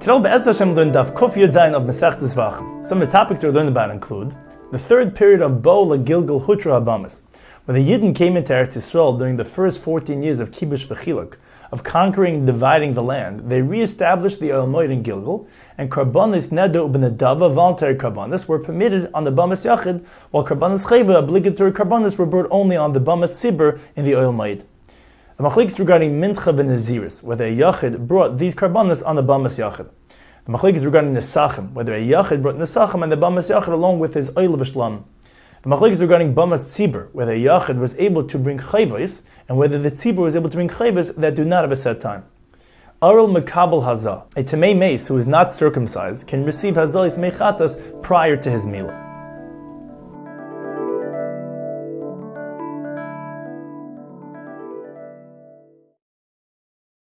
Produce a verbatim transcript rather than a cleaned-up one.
Today, Be'ez Hashem, learn Daf Kuf Yud Zayin of Masechtas Vachim. Some of the topics we're learning about include the third period of Bo LaGilgal Hutra Habamas, when the Yidden came into Eretz Yisrael during the first fourteen years of Kibush V'chiluk, of conquering and dividing the land. They re-established the Oil Moed in Gilgal, and Karbanis Nedo U'Benadava, voluntary Karbanis, were permitted on the Bamas Yachid, while Karbanis Cheva, obligatory Karbanis, were brought only on the Bamas Sibur in the Oil Moed. The machlokes regarding Mincha v'Naziris, whether a Yachid brought these Karbanis on the Bamas Yachid. The machlokes regarding Nesachim, whether a Yachid brought Nesachim and the Bamas Yachid along with his Oil V'Shlam. The machlokes regarding Bamas Tzibur, whether a Yachid was able to bring Chayvos, and whether the Tzibur was able to bring Chayvos that do not have a set time. Aral Mekabel Hazah, a Tamei Mace who is not circumcised, can receive Hazah's Mechatas prior to his Milah.